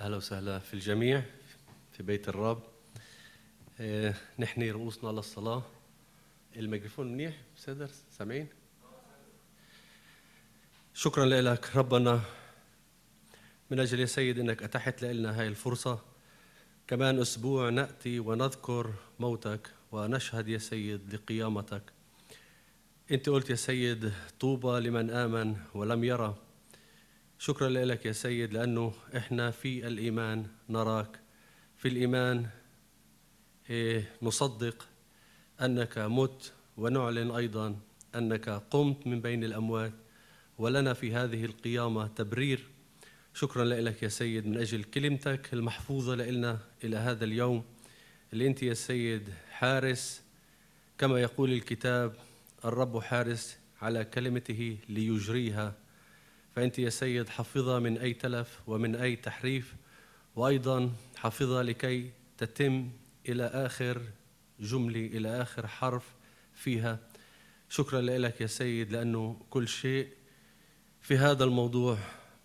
أهلا وسهلا في الجميع في بيت الرب. نحن رؤوسنا للصلاة. الميكروفون منيح سادر سامعين؟ شكرا لك ربنا من أجل يا سيد أنك أتحت لنا هاي الفرصة، كمان أسبوع نأتي ونذكر موتك ونشهد يا سيد لقيامتك. أنت قلت يا سيد طوبى لمن آمن ولم يرى. شكرا لك يا سيد لأنه إحنا في الإيمان نراك، في الإيمان نصدق أنك مت، ونعلن أيضا أنك قمت من بين الأموات، ولنا في هذه القيامة تبرير. شكرا لك يا سيد من أجل كلمتك المحفوظة لنا إلى هذا اليوم، اللي أنت يا سيد حارس، كما يقول الكتاب الرب حارس على كلمته ليجريها. فأنت يا سيد حفظها من أي تلف ومن أي تحريف، وأيضا حفظها لكي تتم إلى آخر جملة، إلى آخر حرف فيها. شكرا لك يا سيد لأنه كل شيء في هذا الموضوع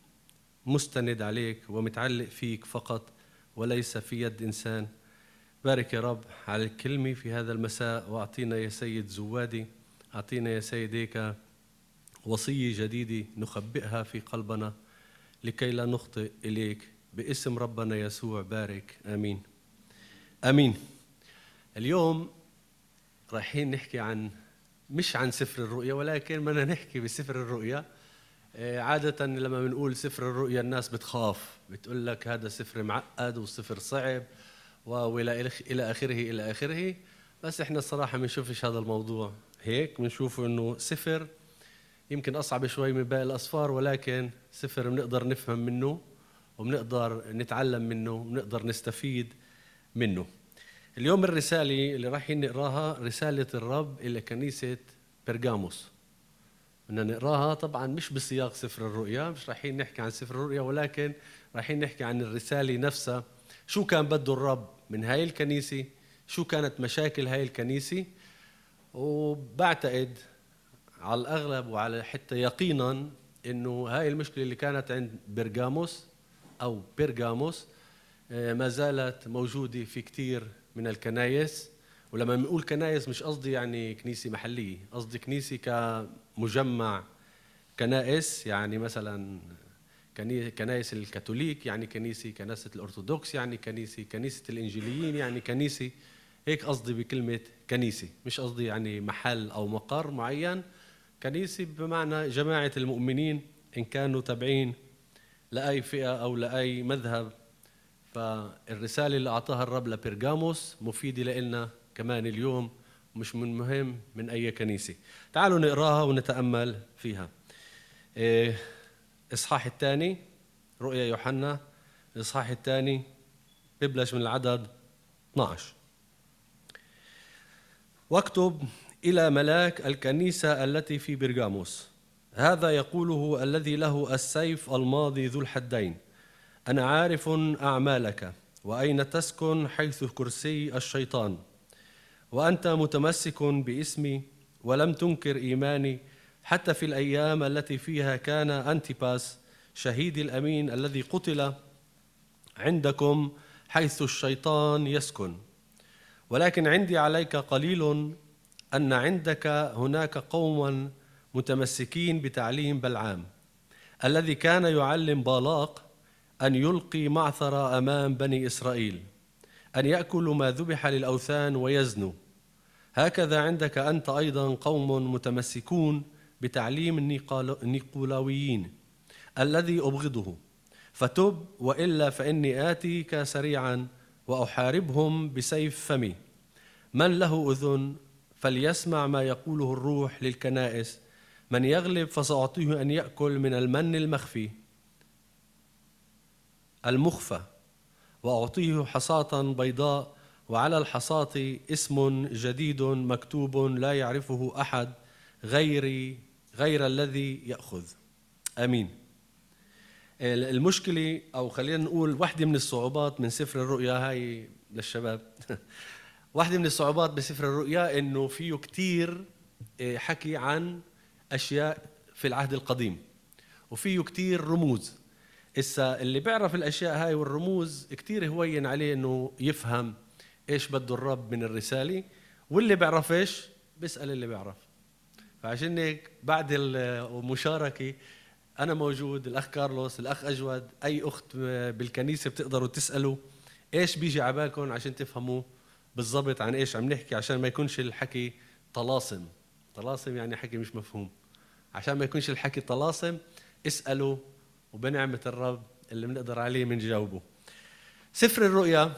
مستند عليك ومتعلق فيك فقط وليس في يد إنسان. بارك يا رب على الكلمة في هذا المساء، وأعطينا يا سيد زوادي، أعطينا يا سيد هيك وصية جديدة نخبئها في قلبنا لكي لا نخطئ إليك، باسم ربنا يسوع بارك. آمين آمين. اليوم رايحين نحكي مش عن سفر الرؤيا، ولكن بدنا نحكي بسفر الرؤيا. عادة لما بنقول سفر الرؤيا الناس بتخاف، بتقول لك هذا سفر معقد وسفر صعب وإلى آخره إلى آخره. بس إحنا الصراحة ما بنشوفش هذا الموضوع هيك، بنشوفه إنه سفر يمكن أصعب شوي من باقي الأسفار، ولكن سفر بنقدر نفهم منه وبنقدر نتعلم منه وبنقدر نستفيد منه. اليوم الرسالة اللي رايحين نقراها رسالة الرب إلى كنيسة برغاموس. بدنا نقراها طبعا مش بسياق سفر الرؤيا، مش رايحين نحكي عن سفر الرؤيا، ولكن رايحين نحكي عن الرسالة نفسها. شو كان بده الرب من هاي الكنيسة، شو كانت مشاكل هاي الكنيسة. وبعتقد على الأغلب وعلى حتى يقينا إنه هاي المشكلة اللي كانت عند برغاموس أو بيرغاموس ما زالت موجودة في كتير من الكنائس. ولما نقول كنائس مش قصدي يعني كنيسة محلية، قصدي كنيسة كمجمع كنائس، يعني مثلا كنائس الكاثوليك، يعني كنيسة الأرثوذكس، يعني كنيسة الإنجيليين، يعني كنيسة هيك. قصدي بكلمة كنيسة مش قصدي يعني محل أو مقر معين، كنيسة بمعنى جماعة المؤمنين إن كانوا تابعين لأي فئة أو لأي مذهب. فالرسالة اللي أعطاها الرب لبرغاموس مفيدة لنا كمان اليوم، مش من مهم من أي كنيسة. تعالوا نقراها ونتأمل فيها. إصحاح الثاني، رؤيا يوحنا الإصحاح الثاني، ببلش من العدد 12. واكتب إلى ملاك الكنيسة التي في برغاموس، هذا يقوله الذي له السيف الماضي ذو الحدين: أنا عارف أعمالك وأين تسكن، حيث كرسي الشيطان، وأنت متمسك باسمي ولم تنكر إيماني، حتى في الأيام التي فيها كان أنتيباس شهيدي الأمين الذي قتل عندكم حيث الشيطان يسكن. ولكن عندي عليك قليل أن عندك هناك قوما متمسكين بتعليم بلعام الذي كان يعلم بالاق أن يلقي معثرة أمام بني إسرائيل، أن يأكلوا ما ذبح للأوثان ويزنوا. هكذا عندك أنت أيضا قوم متمسكون بتعليم النيقولاويين الذي أبغضه. فتب، وإلا فإني آتيك سريعا وأحاربهم بسيف فمي. من له أذن فليسمع ما يقوله الروح للكنائس. من يغلب فسأعطيه أن يأكل من المن المخفى، وأعطيه حصاة بيضاء، وعلى الحصاة اسم جديد مكتوب لا يعرفه أحد غير الذي يأخذ. آمين. المشكلة أو خلينا نقول واحدة من الصعوبات من سفر الرؤيا، هاي للشباب واحدة من الصعوبات بسفر الرؤيا إنه فيه كتير حكي عن أشياء في العهد القديم، وفيه كتير رموز. اللي بيعرف الأشياء هاي والرموز كتير هوين عليه إنه يفهم إيش بده الرب من الرسالة، واللي بيعرفش بيسأل اللي بيعرف. فعشان هيك بعد المشاركة أنا موجود، الأخ كارلوس، الأخ أجود، أي أخت بالكنيسة بتقدروا تسألوا إيش بيجي عبالكم عشان تفهموا بالضبط عن إيش عم نحكي، عشان ما يكونش الحكي طلاسم. طلاسم يعني حكي مش مفهوم. عشان ما يكونش الحكي طلاسم اسألوا، وبنعمة الرب اللي بنقدر عليه بنجاوبه. سفر الرؤيا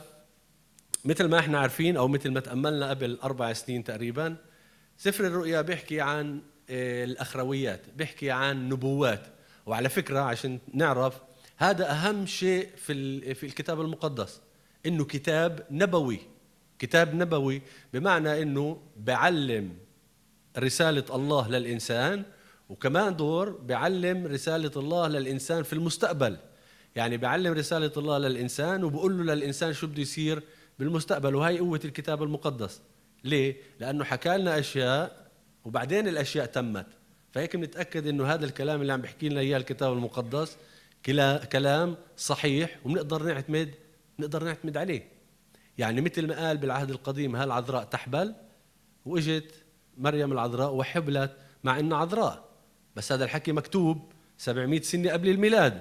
مثل ما احنا عارفين أو مثل ما تأملنا قبل 4 سنين تقريبا، سفر الرؤيا بيحكي عن الأخرويات، بيحكي عن نبوات. وعلى فكرة عشان نعرف هذا أهم شيء في الكتاب المقدس، إنه كتاب نبوي. كتاب نبوي بمعنى إنه بعلم رسالة الله للإنسان، وكمان دور بعلم رسالة الله للإنسان في المستقبل. يعني بعلم رسالة الله للإنسان وبقول له للإنسان شو بده يصير بالمستقبل. وهي قوة الكتاب المقدس. ليه؟ لأنه حكى لنا أشياء وبعدين الأشياء تمت. فهيك بنتأكد إنه هذا الكلام اللي عم بحكي لنا إياه الكتاب المقدس كلام صحيح، وبنقدر نعتمد عليه. يعني مثل ما قال بالعهد القديم هالعذراء تحبل، وإجت مريم العذراء وحبلت مع إنها عذراء، بس هذا الحكي مكتوب 700 سنة قبل الميلاد.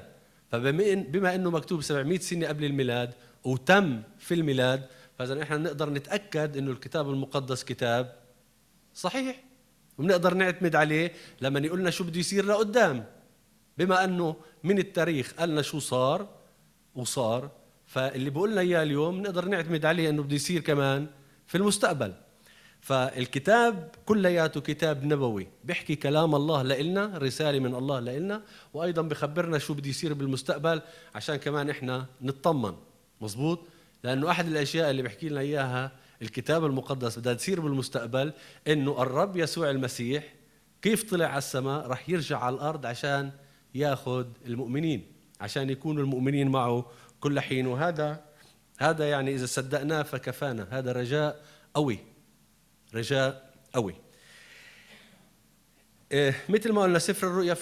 فبما إنه مكتوب 700 سنة قبل الميلاد وتم في الميلاد، فإذا إحنا نقدر نتأكد إنه الكتاب المقدس كتاب صحيح، وبنقدر نعتمد عليه لما يقولنا شو بده يصير لقدام. بما أنه من التاريخ قالنا شو صار وصار، فاللي بقولنا إياه اليوم نقدر نعتمد عليه إنه بده يصير كمان في المستقبل. فالكتاب كلياته كتاب نبوي، بيحكي كلام الله لإلنا، رسالة من الله لإلنا، وأيضا بخبرنا شو بده يصير بالمستقبل عشان كمان إحنا نطمن. مزبوط؟ لأنه أحد الأشياء اللي بيحكي لنا إياها الكتاب المقدس بدها تصير بالمستقبل، إنه الرب يسوع المسيح كيف طلع على السماء رح يرجع على الأرض عشان ياخذ المؤمنين، عشان يكونوا المؤمنين معه كل حين. وهذا يعني إذا صدقناه فكفانا. هذا رجاء قوي، رجاء قوي. مثل ما قلنا سفر الرؤيا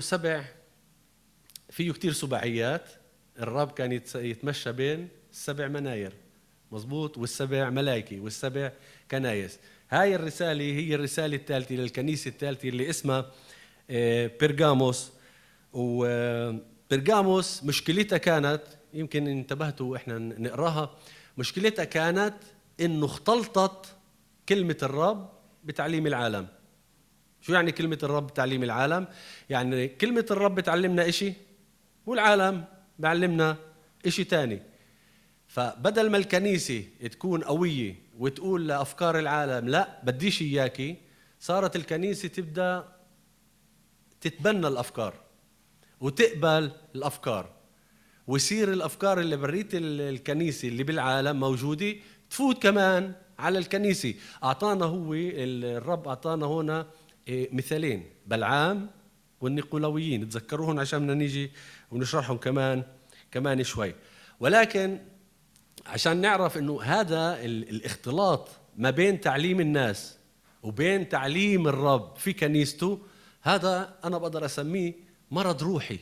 فيه كتير سباعيات. الرب كان يتمشى بين 7 مناير، مزبوط، والسبع ملائكة والسبع كنايس. هاي الرسالة هي الرسالة الثالثة للكنيسة الثالثة اللي اسمها بيرغاموس. وبيرغاموس مشكلتها كانت، يمكن انتبهتوا احنا نقراها، مشكلتها كانت انه اختلطت كلمة الرب بتعليم العالم. شو يعني كلمة الرب بتعليم العالم؟ يعني كلمة الرب بتعلمنا إشي والعالم بعلمنا إشي تاني. فبدل ما الكنيسة تكون قوية وتقول لأفكار العالم لا بديش إياكي، صارت الكنيسة تبدأ تتبنى الأفكار وتقبل الأفكار، ويصير الأفكار اللي بريت الكنيسة اللي بالعالم موجودة تفوت كمان على الكنيسة. أعطانا هو الرب أعطانا هنا مثالين، بلعام والنيقولاويين، تذكروهم عشان بدنا نيجي ونشرحهم كمان شوي. ولكن عشان نعرف إنه هذا الاختلاط ما بين تعليم الناس وبين تعليم الرب في كنيسته، هذا أنا بقدر أسميه مرض روحي.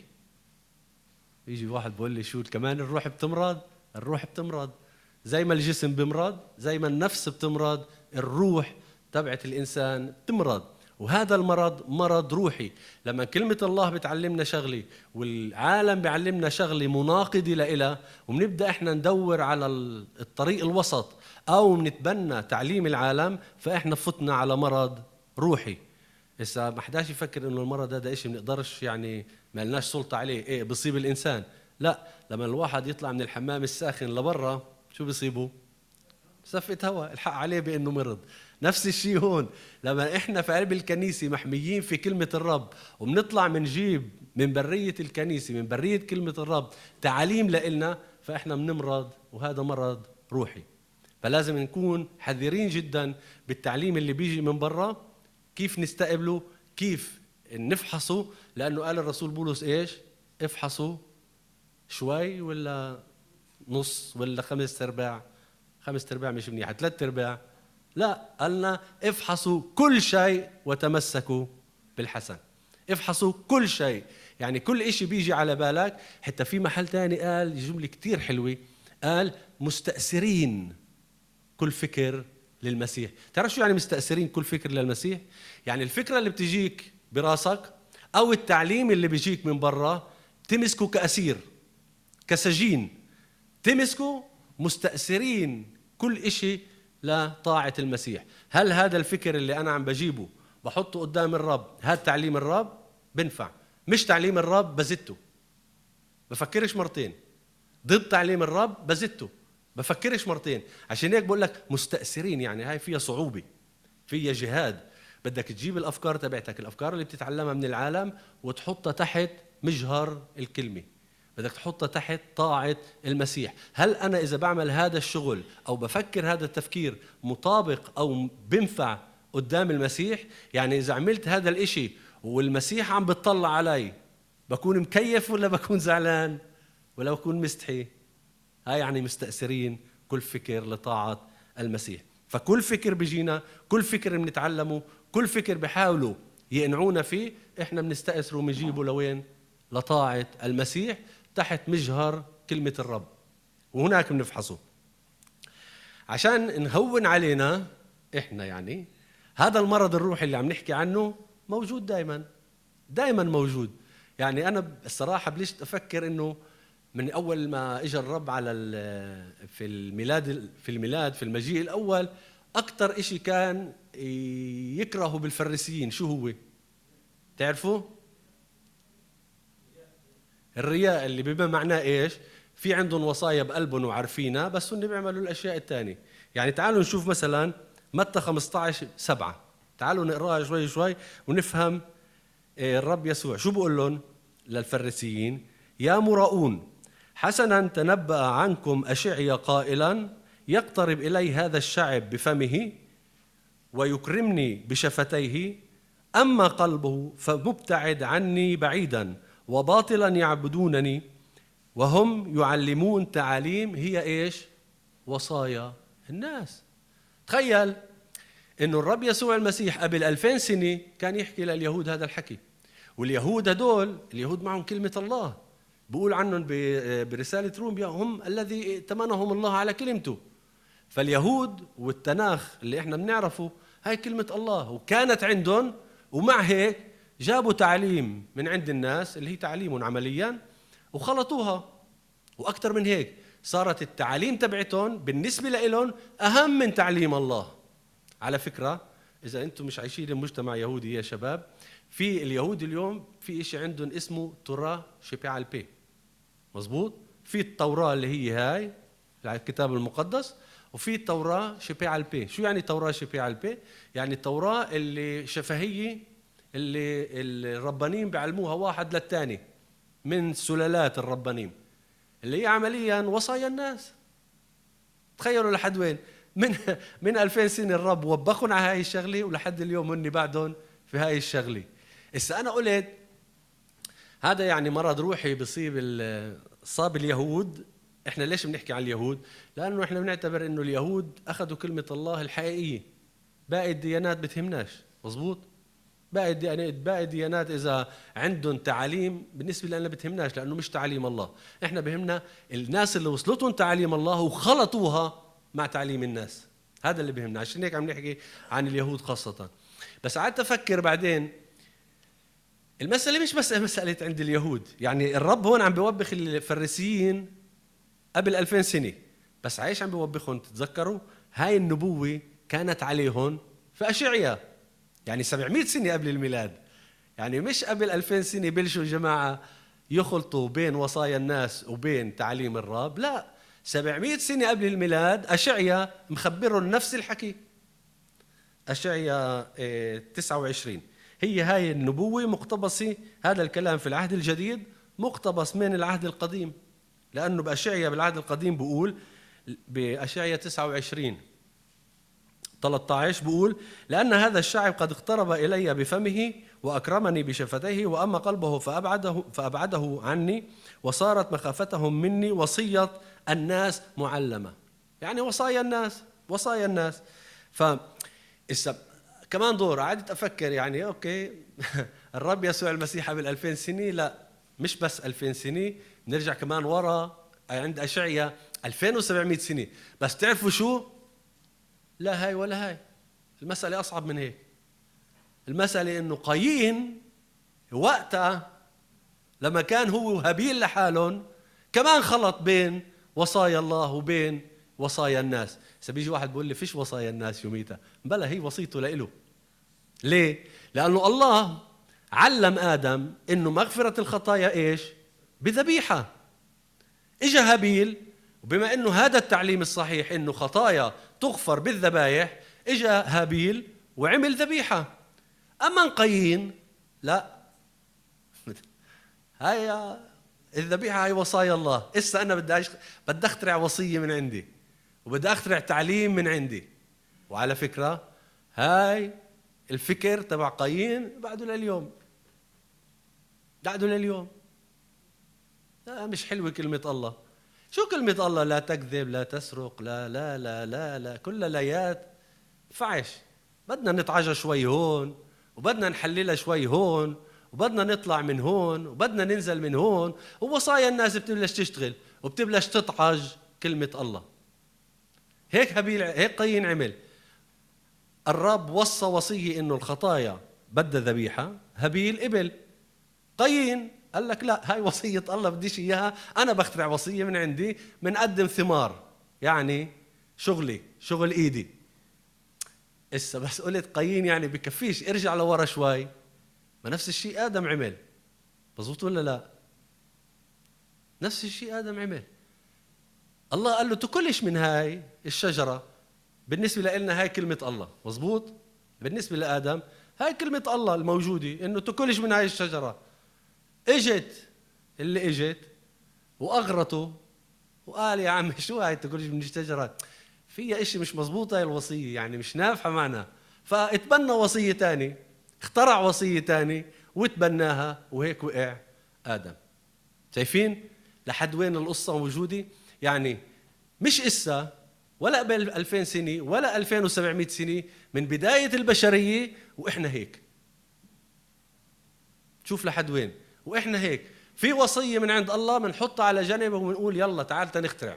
يجي واحد بقول لي شو كمان الروح بتمرض؟ الروح بتمرض زي ما الجسم بمرض، زي ما النفس بتمرض، الروح تبعت الإنسان بتمرض. وهذا المرض مرض روحي. لما كلمة الله بتعلمنا شغلة والعالم بيعلمنا شغلة مناقضة لإلها، وبنبدأ إحنا ندور على الطريق الوسط أو نتبنى تعليم العالم، فإحنا فتنا على مرض روحي. إذا ما حداش يفكر إنه المرض هذا إشي بنقدرش، يعني ما لناش سلطة عليه، إيه بيصيب الإنسان. لا، لما الواحد يطلع من الحمام الساخن لبرا شو بيصيبه؟ سفة هواء، الحق عليه بأنه مرض. نفس الشيء هون، لما إحنا في قلب الكنيسة محميين في كلمة الرب وبنطلع منجيب من برية الكنيسة، من برية كلمة الرب تعاليم لإلنا، فإحنا بنمرض، وهذا مرض روحي. فلازم نكون حذرين جدا بالتعليم اللي بيجي من برا، كيف نستقبله، كيف نفحصه. لأنه قال الرسول بولس إيش؟ افحصوا شوي ولا نص ولا 5/4. 5/4 مش منيحة، 3/4 لا. قالنا افحصوا كل شيء وتمسكوا بالحسن. افحصوا كل شيء، يعني كل إشي بيجي على بالك. حتى في محل تاني قال جملة كتير حلوة، قال مستأثرين كل فكر للمسيح. تعرف شو يعني مستأثرين كل فكر للمسيح؟ يعني الفكرة اللي بتجيك براسك أو التعليم اللي بيجيك من برا تمسكه كأسير، كسجين، تمسكه مستأثرين كل إشي لطاعة المسيح. هل هذا الفكر اللي أنا عم بجيبه بحطه قدام الرب هذا تعليم الرب؟ بنفع. مش تعليم الرب بزته، بفكرش مرتين. ضد تعليم الرب بزته، بفكرش مرتين. عشان هيك بقول لك مستأثرين، يعني هاي فيها صعوبة، فيها جهاد. بدك تجيب الأفكار تبعتك، الأفكار اللي بتتعلمها من العالم، وتحطها تحت مجهر الكلمة. بدك تحطها تحت طاعة المسيح. هل أنا إذا بعمل هذا الشغل أو بفكر هذا التفكير مطابق أو بنفع قدام المسيح؟ يعني إذا عملت هذا الإشي والمسيح عم بتطلع علي، بكون مكيف ولا بكون زعلان ولا بكون مستحي؟ هاي يعني مستأثرين كل فكر لطاعة المسيح. فكل فكر بيجينا، كل فكر بنتعلمه، كل فكر بحاولوا يقنعونا فيه، احنا بنستأثر وبنجيبه لوين؟ لطاعة المسيح تحت مجهر كلمة الرب، وهناك بنفحصه عشان نهون علينا احنا. يعني هذا المرض الروحي اللي عم نحكي عنه موجود دائما موجود. يعني انا الصراحة بلشت افكر انه من اول ما اجى الرب على في الميلاد في المجيء الاول، اكثر اشي كان يكرهه بالفريسيين شو هو؟ تعرفوا؟ الرياء، اللي بما معناه ايش؟ في عندهم وصايا بقلبهم وعارفينها، بس هم بيعملوا الاشياء الثانيه. يعني تعالوا نشوف مثلا متى 15:7، تعالوا نقراها شوي شوي ونفهم الرب يسوع شو بقول لهم للفريسيين. يا مراؤون، حسنا تنبأ عنكم أشعيا قائلا: يقترب إلي هذا الشعب بفمه ويكرمني بشفتيه، أما قلبه فمبتعد عني بعيدا، وباطلا يعبدونني، وهم يعلمون تعاليم هي إيش؟ وصايا الناس. تخيل إنه الرب يسوع المسيح قبل 2000 سنة كان يحكي لليهود هذا الحكي، واليهود هدول اليهود معهم كلمة الله، بقول عنهم برسالة روميا هم الذي ائتمنهم الله على كلمته. فاليهود والتناخ اللي احنا بنعرفه هاي كلمة الله وكانت عندهم، ومع هيك جابوا تعليم من عند الناس اللي هي تعليمهم عمليا وخلطوها. وأكثر من هيك صارت التعليم تبعتهم بالنسبة لهم أهم من تعليم الله. على فكرة إذا أنتم مش عايشين بمجتمع يهودي يا شباب، في اليهود اليوم في إشي عندهم اسمه توراه شبيعال بي، مزبوط؟ في التوراة اللي هي هاي الكتاب المقدس، وفي التوراة شبيعال بي. شو يعني توراة شبيعال بي؟ يعني التوراة اللي شفهية، اللي الربانين بيعلموها واحد للتاني من سلالات الربانين، اللي هي عمليا وصايا الناس. تخيلوا لحد وين من 2000 سنة الرب وبخن على هاي الشغلة، ولحد اليوم هن بعدهم في هاي الشغلة. إذا أنا قلت هذا يعني مرض روحي بيصيب صاب اليهود، إحنا ليش بنحكي عن اليهود؟ لأنه إحنا بنعتبر إنه اليهود أخذوا كلمة الله الحقيقية، باقي الديانات بتهمناش، مزبوط؟ باقي الديانات إذا عندهم تعاليم بالنسبة لنا بتهمناش، لأنه مش تعاليم الله. إحنا بهمنا الناس اللي وصلتهم تعاليم الله وخلطوها مع تعليم الناس، هذا اللي بهمنا. عشان هيك عم نحكي عن اليهود خاصة. بس قعدت أفكر بعدين المسألة مش بس مسألة عند اليهود، يعني الرب هون عم بيوبخ الفريسيين قبل 2000 سنة، بس عايش عم بيوبخهم. تتذكروا هاي النبوة كانت عليهم في أشعيا، يعني 700 سنة قبل الميلاد. يعني مش قبل 2000 سنة بلشوا الجماعة يخلطوا بين وصايا الناس وبين تعليم الرب، لا، 700 سنة قبل الميلاد أشعيا مخبرهم نفس الحكي. أشعيا 29 هي هاي النبوة مقتبسة، هذا الكلام في العهد الجديد مقتبس من العهد القديم، لأنه بأشعيا بالعهد القديم بقول بأشعيا 29:13 بقول: لأن هذا الشعب قد اقترب إلي بفمه وأكرمني بشفتيه، وأما قلبه فأبعده عني، وصارت مخافتهم مني وصية الناس معلمة. يعني وصايا الناس. كمان دور قعدت أفكر، يعني أوكي الرب يسوع المسيح قبل 2000 سنة لا، مش بس 2000 سنة، نرجع كمان ورا عند أشعيا 2700 سنة. بس تعرفوا شو؟ لا هاي ولا هاي، المسألة أصعب من هيك. المسألة إنه قايين وقتها لما كان هو وهابيل لحالهم كمان خلط بين وصايا الله وبين وصايا الناس. سبيجي واحد بيقول لي فيش وصايا الناس يوميتها، بلا هي وصيته لإله. ليه؟ لأنه الله علم آدم إنه مغفرة الخطايا إيش؟ بذبيحة. إجا هابيل، وبما إنه هذا التعليم الصحيح إنه خطايا تغفر بالذبايح، إجا هابيل وعمل ذبيحة. أما قايين لا، هاي الذبيحة هاي وصايا الله. إسا أنا بدي أخترع وصية من عندي، وبدي أخترع تعليم من عندي. وعلى فكرة هاي الفكر تبع قايين بعده لليوم، بعده لليوم. لا مش حلوة كلمة الله. شو كلمة الله؟ لا تكذب، لا تسرق، لا لا لا لا لا، كل لايات فعش. بدنا نتعجى شوي هون، وبدنا نحللها شوي هون، وبدنا نطلع من هون، وبدنا ننزل من هون، ووصايا الناس بتبلش تشتغل وبتبلش تطعج كلمة الله. هيك هيك قايين عمل. الرب وصى وصية إنه الخطايا بدها ذبيحة، هابيل قبل. قايين قال لك لا، هاي وصية الله بديش إياها، أنا بخترع وصية من عندي، منقدم ثمار، يعني شغل إيدي. إسا بس قلت قايين يعني بكفيش، ارجع لورا شوي. ما نفس الشيء آدم عمل، مظبوط ولا لا؟ نفس الشيء آدم عمل. الله قال له تاكلش من هاي الشجرة. بالنسبة لنا هاي كلمة الله، مظبوط؟ بالنسبة لآدم هاي كلمة الله الموجودة، إنه تاكلش من هاي الشجرة. اجت اللي اجت واغرته وقال يا عم شو هاي تاكلش من الشجرة، فيها اشي مش مظبوط، هاي الوصية يعني مش نافعة معنا. فاتبنى وصية تاني، اخترع وصية تاني وتبناها، وهيك وقع آدم. شايفين لحد وين القصة موجودة؟ يعني مش إسا ولا قبل 2000 سنة ولا 2700 سنة، من بداية البشرية وإحنا هيك. شوف لحد وين وإحنا هيك. في وصية من عند الله بنحطها على جنب وبنقول يلا تعال تنخترع.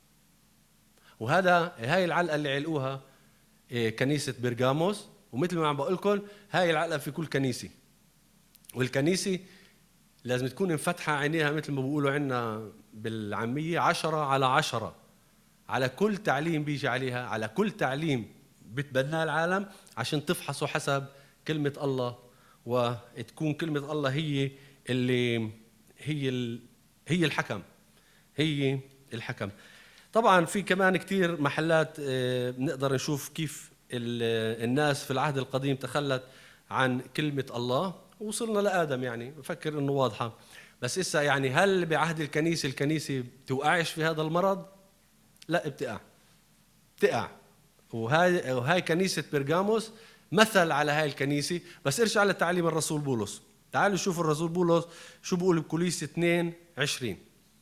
هاي العلقة اللي علقوها كنيسة برغاموس، ومثل ما عم بقول لكم هاي العلقة في كل كنيسة. والكنيسة لازم تكون مفتحة عينيها مثل ما بيقولوا عندنا بالعامية 10/10 على كل تعليم بيجي عليها، على كل تعليم بتبناه العالم، عشان تفحصوا حسب كلمة الله، وتكون كلمة الله هي اللي هي الحكم. طبعا في كمان كتير محلات بنقدر نشوف كيف الناس في العهد القديم تخلت عن كلمة الله، ووصلنا لآدم. يعني بفكر إنه واضحة. بس إسا يعني هل بعهد الكنيسة بتوقعش في هذا المرض؟ لا، بتقع. وهاي كنيسة برغاموس مثل على هاي الكنيسة. بس ارجع لتعليم الرسول بولس. تعالوا شوفوا الرسول بولس شو بيقول بكولوس 2:20.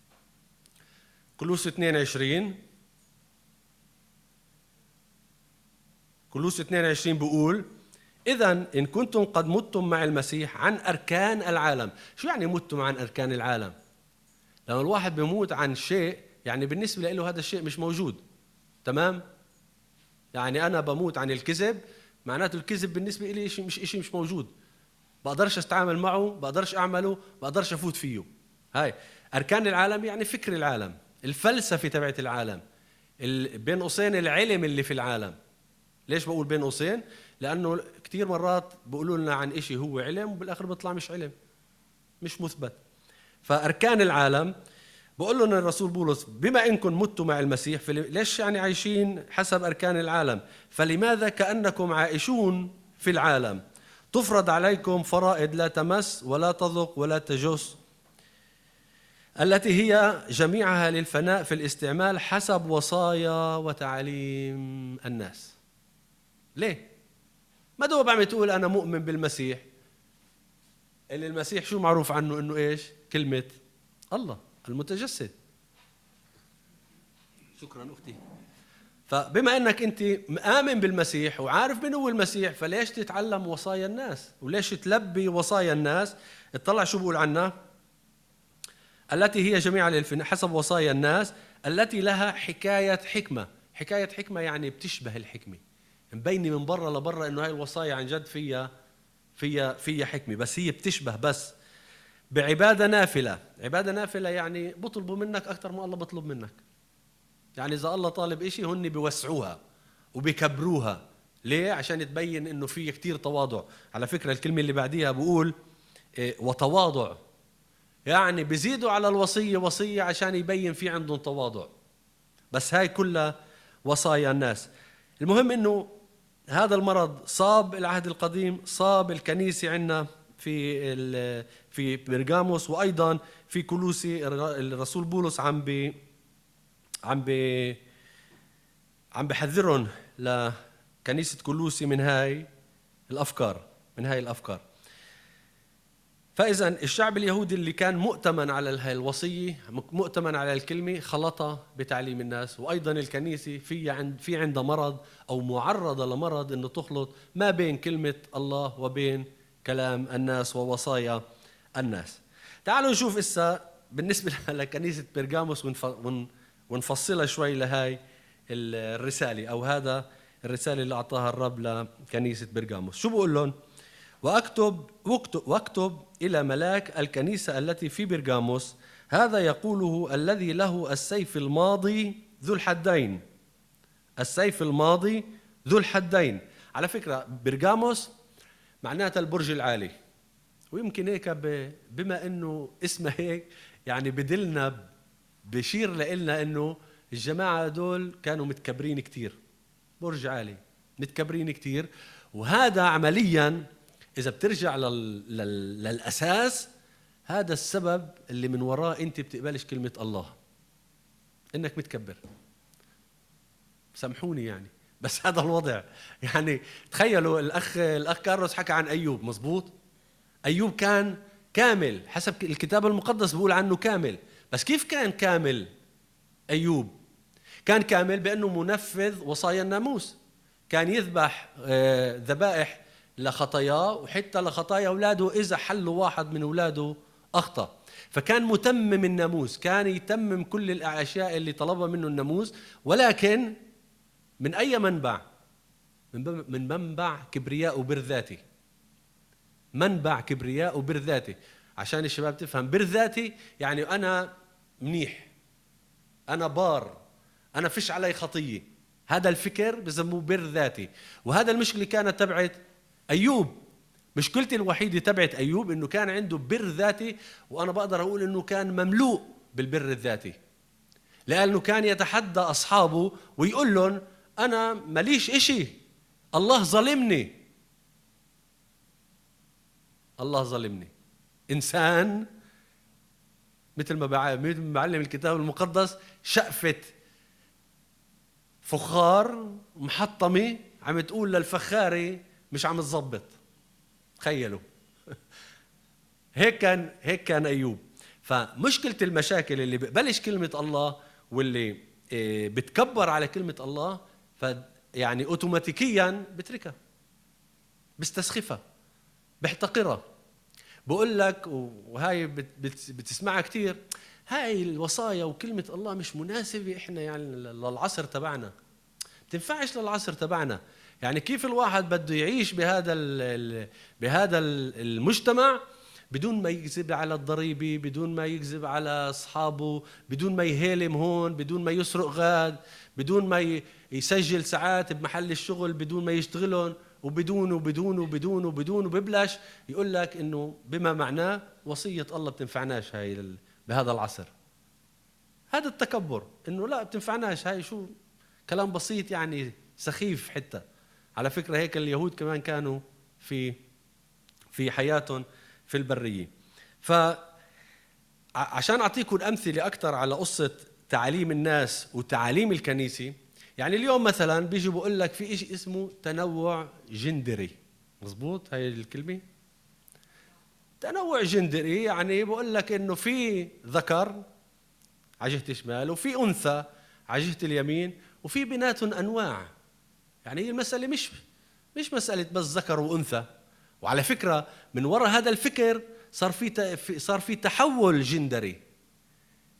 كولوس 2:20. كولوس 2:20 بيقول إذن إن كنتم قد متم مع المسيح عن أركان العالم. شو يعني متم عن أركان العالم؟ لما الواحد بيموت عن شيء يعني بالنسبة له هذا الشيء مش موجود. تمام؟ يعني أنا بموت عن الكذب، معناته الكذب بالنسبة لي إشي مش موجود، بقدرش أستعامل معه، بقدرش أعمله، بقدرش أفوت فيه. هاي أركان العالم يعني فكر العالم، الفلسفة تبعت العالم، بين قوسين العلم اللي في العالم. ليش بقول بين قوسين؟ لأنه كتير مرات بيقولوا لنا عن إشي هو علم وبالآخر بيطلع مش علم، مش مثبت. فأركان العالم بقول لنا الرسول بولس بما إنكم متوا مع المسيح، ليش يعني عايشين حسب أركان العالم؟ فلماذا كأنكم عائشون في العالم تفرض عليكم فرائض لا تمس ولا تذق ولا تجس، التي هي جميعها للفناء في الاستعمال حسب وصايا وتعاليم الناس. ليه؟ ما دوب عم تقول أنا مؤمن بالمسيح، اللي المسيح شو معروف عنه إنه إيش؟ كلمة الله المتجسد. شكرا أختي. فبما أنك أنت مآمن بالمسيح وعارف من هو المسيح، فليش تتعلم وصايا الناس وليش تلبي وصايا الناس؟ اطلع شو بقول عنها. التي هي جميع الإلف حسب وصايا الناس التي لها حكاية حكمة. حكاية حكمة يعني بتشبه الحكمة، مبينة من برا لبرا إنه هاي الوصايا عن جد فيها حكمة، بس هي بتشبه بس. بعبادة نافلة. عبادة نافلة يعني بطلبوا منك أكثر ما الله بطلب منك. يعني إذا الله طالب إشي هن بيوسعوها وبيكبروها. ليه؟ عشان تبين إنه في كتير تواضع. على فكرة الكلمة اللي بعديها بقول وتواضع، يعني بيزيدوا على الوصية وصية عشان يبين في عندهم تواضع. بس هاي كلها وصايا الناس. المهم إنه هذا المرض صاب العهد القديم، صاب الكنيسة عندنا في برغاموس، وأيضا في كولوسي. الرسول بولس عم بحذرهم لكنيسة كولوسي من هاي الأفكار. فإذا الشعب اليهودي اللي كان مؤتمن على هاي الوصية، مؤتمن على الكلمة، خلطها بتعليم الناس. وأيضا الكنيسة في عندها مرض أو معرضة لمرض إنه تخلط ما بين كلمة الله وبين كلام الناس ووصايا الناس. تعالوا نشوف إسا بالنسبة لكنيسة برغاموس ونفصلها شوي لهاي الرسالة، أو هذا الرسالة اللي أعطاها الرب لكنيسة برغاموس. شو بقول لهم؟ واكتب إلى ملاك الكنيسة التي في برغاموس، هذا يقوله الذي له السيف الماضي ذو الحدين. السيف الماضي ذو الحدين. على فكرة برغاموس معناتها البرج العالي، ويمكن هيك بما انه اسمه هيك يعني بدلنا بشير لنا انه الجماعة دول كانوا متكبرين كتير، برج عالي متكبرين كتير. وهذا عمليا إذا بترجع للأساس، هذا السبب اللي من وراه أنت بتقبلش كلمة الله، إنك متكبر. سامحوني يعني، بس هذا الوضع. يعني تخيلوا الأخ كارلوس حكى عن أيوب، مزبوط؟ أيوب كان كامل حسب الكتاب المقدس، بيقول عنه كامل. بس كيف كان كامل أيوب؟ كان كامل بأنه منفذ وصايا الناموس، كان يذبح ذبائح لخطاياه وحتى لخطايا أولاده إذا حلوا واحد من أولاده أخطأ. فكان متمم الناموس، كان يتمم كل الأشياء اللي طلبها منه الناموس، ولكن من أي منبع؟ من منبع كبرياء وبر ذاتي. منبع كبرياء وبر ذاتي. عشان الشباب تفهم، بر ذاتي يعني أنا منيح، أنا بار، أنا فيش علي خطية. هذا الفكر بسموه بر ذاتي. وهذا المشكلة كانت تبعت أيوب. مشكلتي الوحيدة تبعت أيوب إنه كان عنده بر ذاتي، وأنا بقدر أقول إنه كان مملوء بالبر الذاتي، لأنه كان يتحدى أصحابه ويقول لهم أنا ماليش إشي، الله ظلمني. الله ظلمني. إنسان مثل ما بعلم الكتاب المقدس، شقفة فخار محطمة عم تقول للفخاري مش عم تزبط. تخيلوا. هيك كان أيوب. فمشكلة المشاكل اللي بقبلش كلمة الله واللي بتكبر على كلمة الله، يعني أوتوماتيكيا بتركها، بستسخفها، بحتقرها. بقول لك، وهاي بتسمعها كتير، هاي الوصايا وكلمة الله مش مناسبة إحنا يعني للعصر تبعنا، تنفعش للعصر تبعنا. يعني كيف الواحد بده يعيش بهذا المجتمع بدون ما يكذب على الضريبة، بدون ما يكذب على أصحابه، بدون ما يهيلم هون، بدون ما يسرق غاد، بدون ما يسجل ساعات بمحل الشغل بدون ما يشتغلون، وبدون وبدون وبدون وبدون، وببلش يقول لك إنه بما معناه وصية الله بتنفعناش هاي بهذا العصر. هذا التكبر إنه لا بتنفعناش، هاي شو كلام بسيط يعني سخيف حتى. على فكرة هيك اليهود كمان كانوا في حياتهم في البرية. فعشان أعطيكم أمثلة أكثر على قصة تعاليم الناس وتعاليم الكنيسة، يعني اليوم مثلا بيجي بقول لك في إشي اسمه تنوع جندري، مزبوط هاي الكلمة؟ تنوع جندري يعني بقول لك إنه في ذكر على جهة الشمال وفي أنثى على جهة اليمين، وفي بيناتهم أنواع. يعني هي المسألة مش مسألة بس ذكر وأنثى. وعلى فكرة من وراء هذا الفكر صار في تحول جندري.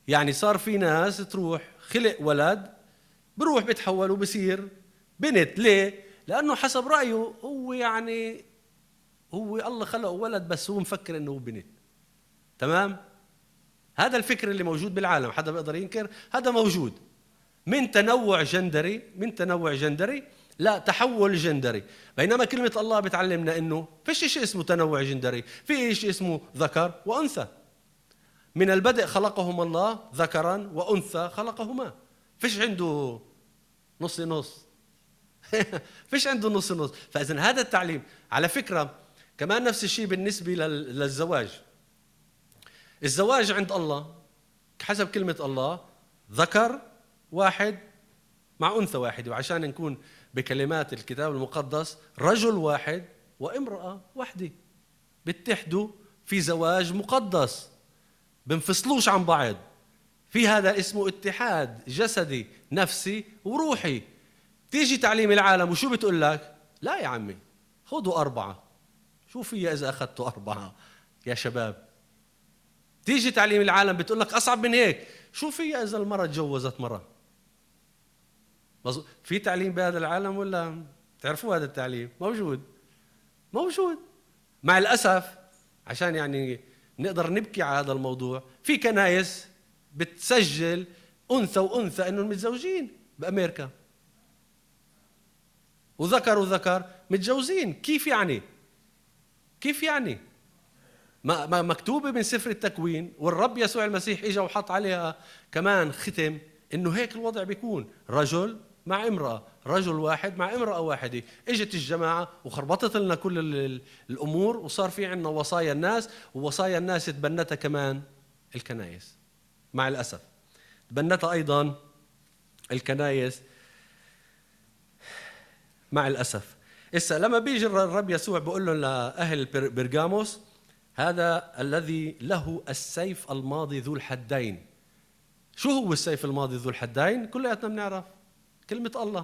يعني صار في ناس تروح خلق ولد بروح بيتحول وبصير بنت. ليه؟ لأنه حسب رأيه هو، يعني هو الله خلقه ولد بس هو مفكر انه بنت. تمام؟ هذا الفكر اللي موجود بالعالم، حدا بيقدر ينكر هذا موجود. من تنوع جندري لا تحول جندري. بينما كلمة الله بتعلمنا انه فيش شيء اسمه تنوع جندري، في شيء اسمه ذكر وانثى. من البدء خلقهم الله ذكرا وانثى خلقهما. فيش عنده نص نص فيش عنده نص نص. فاذا هذا التعليم على فكرة كمان نفس الشيء بالنسبة للزواج. الزواج عند الله حسب كلمة الله ذكر واحد مع أنثى واحدة، وعشان نكون بكلمات الكتاب المقدس رجل واحد وامرأة واحدة بيتحدوا في زواج مقدس، بنفصلوش عن بعض. في هذا اسمه اتحاد جسدي نفسي وروحي. تيجي تعليم العالم وشو بتقول لك؟ لا يا عمي خذوا 4. شو فيها إذا أخذتوا 4 يا شباب؟ تيجي تعليم العالم بتقول لك أصعب من هيك. شو فيها إذا المرأة تجوزت مرة؟ في تعليم بهذا العالم ولا تعرفوا هذا التعليم؟ موجود. مع الأسف عشان يعني نقدر نبكي على هذا الموضوع، في كنايس بتسجل أنثى وأنثى إنهم متزوجين بأمريكا، وذكر متجوزين. كيف يعني؟ ما مكتوبة من سفر التكوين، والرب يسوع المسيح إجا وحط عليها كمان ختم إنه هيك الوضع بيكون، رجل مع امرأة، رجل واحد مع امرأة واحدة. إجت الجماعة وخربطت لنا كل الأمور، وصار في عنا وصايا الناس، ووصايا الناس تبنتها كمان الكنائس. مع الأسف تبنتها أيضا الكنائس مع الأسف. لما بيجي الرب يسوع بيقول لهم لأهل برغاموس هذا الذي له السيف الماضي ذو الحدين. شو هو السيف الماضي ذو الحدين؟ كلياتنا بنعرف كلمة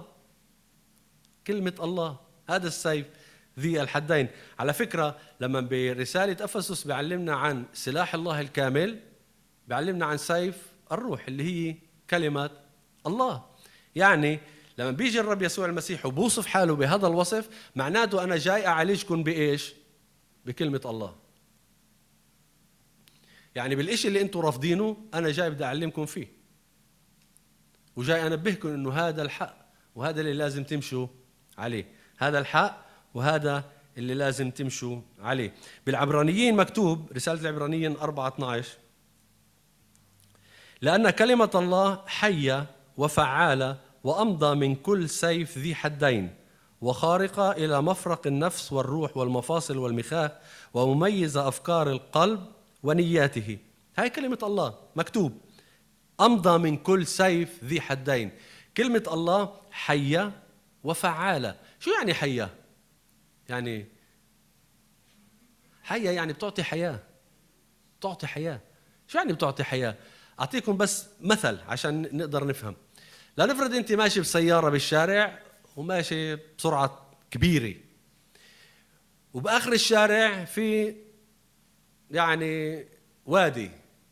الله. هذا السيف ذي الحدين. على فكرة لما برسالة أفسس بيعلمنا عن سلاح الله الكامل، بيعلمنا عن سيف الروح اللي هي كلمة الله. يعني لما بيجي الرب يسوع المسيح وبوصف حاله بهذا الوصف، معناته أنا جاي أعالجكم بإيش؟ بكلمة الله. يعني بالإشي اللي أنتم رافضينه أنا جاي بدي أعلمكم فيه، وجاي أنبهكم إنه هذا الحق وهذا اللي لازم تمشوا عليه. هذا الحق وهذا اللي لازم تمشوا عليه. بالعبرانيين مكتوب، رسالة العبرانيين 4:12: لأن كلمة الله حية وفعالة وأمضى من كل سيف ذي حدين وخارقة إلى مفرق النفس والروح والمفاصل والمخاخ ومميزة أفكار القلب ونياته. هاي كلمة الله مكتوب أمضى من كل سيف ذي حدين. كلمة الله حية وفعالة. شو يعني حية؟ يعني حية يعني بتعطي حياة. شو يعني بتعطي حياة؟ أعطيكم بس مثل عشان نقدر نفهم. لا نفرض أنت ماشي بسيارة بالشارع وماشي بسرعة كبيرة، وبآخر الشارع في يعني وادي،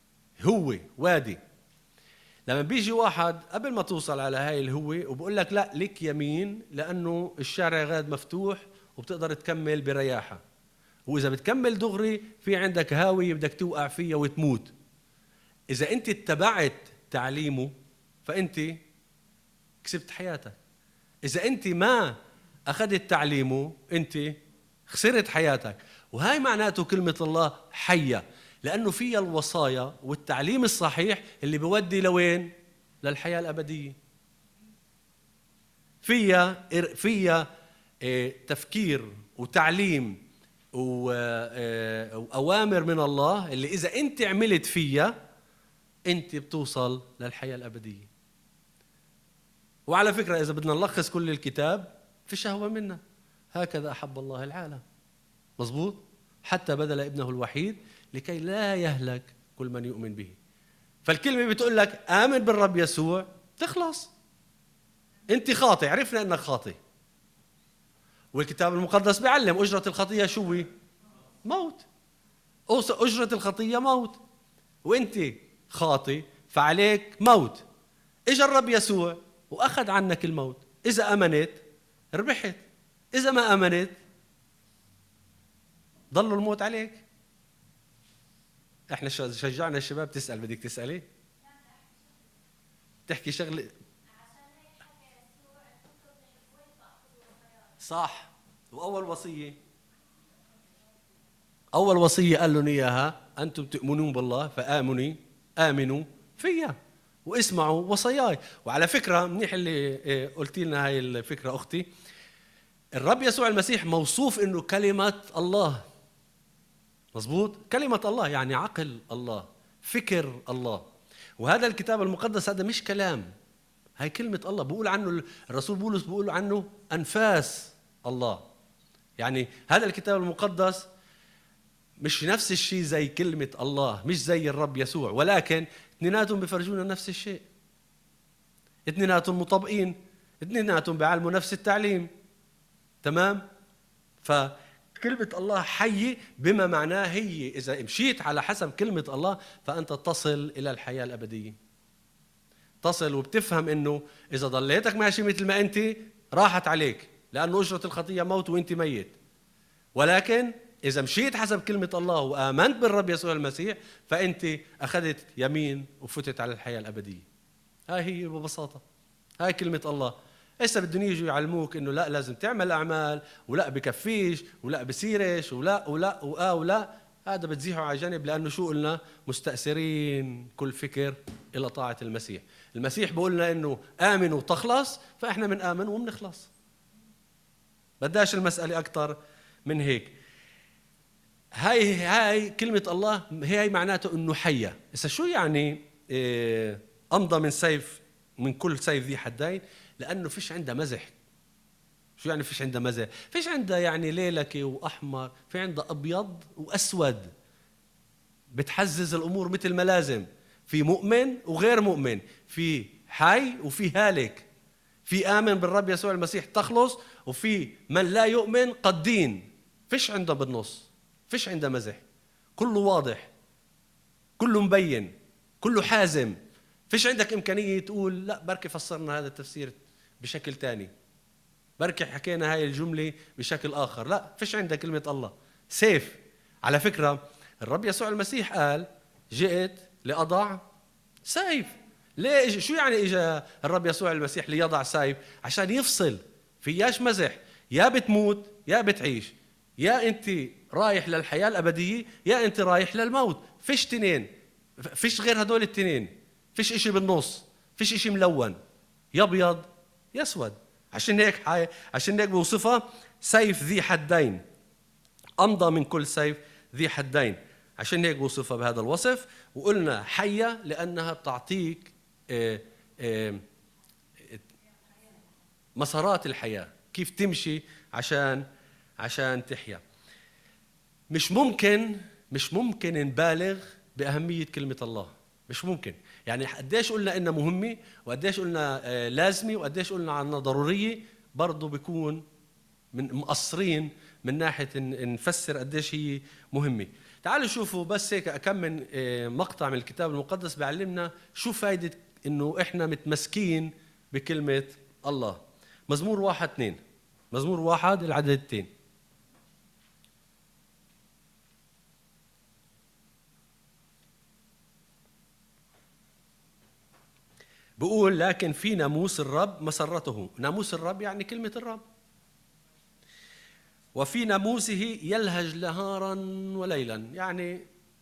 لما بيجي واحد قبل ما توصل على هاي الهوة وبقول لك لا لك يمين لأنه الشارع غاد مفتوح وبتقدر تكمل برياحة، وإذا بتكمل دغري في عندك هاوية بدك توقع فيها وتموت. إذا أنت اتبعت تعليمه فأنت كسبت حياتك. إذا أنت ما أخذت تعليمه أنت خسرت حياتك. وهاي معناته كلمة الله حية، لأنه فيها الوصايا والتعليم الصحيح اللي بيودي لوين؟ للحياة الأبدية. فيها تفكير وتعليم وأوامر من الله اللي إذا أنت عملت فيها أنت بتوصل للحياة الأبدية. وعلى فكرة إذا بدنا نلخص كل الكتاب في شهوة منا، هكذا أحب الله العالم. مظبوط؟ حتى بذل ابنه الوحيد لكي لا يهلك كل من يؤمن به. فالكلمة بتقول لك آمن بالرب يسوع تخلص. أنت خاطئ، عرفنا أنك خاطئ، والكتاب المقدس بيعلم أجرة الخطية شو؟ موت. أجرة الخطية موت، وأنت خاطئ فعليك موت. اجى الرب يسوع واخذ عنك الموت. اذا امنت ربحت، اذا ما امنت ضل الموت عليك. احنا شجعنا الشباب تسال. بدك تسالي؟ تحكي شغله صح. واول وصيه، اول وصيه قال لهم اياها: انتم تؤمنون بالله امنوا فيا واسمعوا وصاياي. وعلى فكره منيح اللي قلتي لنا هاي الفكره اختي. الرب يسوع المسيح موصوف انه كلمه الله. مظبوط، كلمه الله يعني عقل الله، فكر الله. وهذا الكتاب المقدس هذا مش كلام، هاي كلمه الله. بقول عنه الرسول بولس بيقول عنه انفاس الله. يعني هذا الكتاب المقدس مش نفس الشيء زي كلمة الله، مش زي الرب يسوع، ولكن اثنيناتهم بيفرجونا نفس الشيء، اثنيناتهم مطابقين، اثنيناتهم بيعلموا نفس التعليم. تمام؟ فكلمة الله حية، بما معناه هي إذا مشيت على حسب كلمة الله فأنت تصل إلى الحياة الأبدية. تصل وبتفهم إنه إذا ضليتك ماشي مثل ما أنت راحت عليك، لأنه أجرة الخطية موت وأنت ميت. ولكن إذا مشيت حسب كلمة الله وآمنت بالرب يسوع المسيح فأنت أخذت يمين وفتت على الحياة الأبدية. هاي هي ببساطة، هاي كلمة الله. هسه بدهم يجوا يعلموك إنه لا لازم تعمل أعمال، ولا بكفيش، ولا بصيرش، ولا. هذا بتزيحه على جنب، لأنه شو قلنا؟ مستأثرين كل فكر إلى طاعة المسيح. المسيح بقولنا إنه آمنوا تخلص، فإحنا من آمن ومنخلص. بداش المسألة أكتر من هيك. هاي كلمة الله، هاي معناته إنه حية. إذا شو يعني أمضى من سيف، من كل سيف ذي حدين؟ لأنه فيش عنده مزح. شو يعني فيش عنده مزح؟ فيش عنده يعني ليلكي وأحمر، في عنده أبيض وأسود، بتحزز الأمور مثل ما لازم. في مؤمن وغير مؤمن، في حي وفي هالك، في آمن بالرب يسوع المسيح تخلص، وفي من لا يؤمن قد دين. فيش عنده بالنص، فيش عنده مزح. كله واضح، كله مبين، كله حازم. فيش عندك إمكانية تقول لا بركي فسرنا هذا التفسير بشكل تاني، بركي حكينا هاي الجملة بشكل آخر. لا، فيش عندك كلمة الله سيف. على فكرة الرب يسوع المسيح قال: جئت لأضع سيف. ليه؟ شو يعني إجا الرب يسوع المسيح ليضع سيف؟ عشان يفصل. فياش مزح، يا بتموت يا بتعيش، يا أنت رايح للحياة الأبدية يا أنت رايح للموت. فيش تنين، فيش غير هدول التنين، فيش إشي بالنص، فيش إشي ملون، يا أبيض يا أسود. عشان هيك بوصفها سيف ذي حدين، أمضى من كل سيف ذي حدين. عشان هيك بوصفها بهذا الوصف. وقلنا حية لأنها بتعطيك مسارات الحياة، كيف تمشي عشان تحيا. مش ممكن نبالغ بأهمية كلمة الله. مش ممكن. يعني قديش قلنا إنها مهمة، وقديش قلنا لازمة، وقديش قلنا عنها ضرورية، برضو بيكون من مقصرين من ناحية نفسر قديش هي مهمة. تعالوا شوفوا بس هيك أكم من مقطع من الكتاب المقدس بيعلمنا شو فايدة إنه إحنا متمسكين بكلمة الله. مزمور 1:2، مزمور 1 العدد 2. بقول: لكن في ناموس الرب مسرته. ناموس الرب يعني كلمة الرب. وفي ناموسه يلهج نهارا وليلا. يعني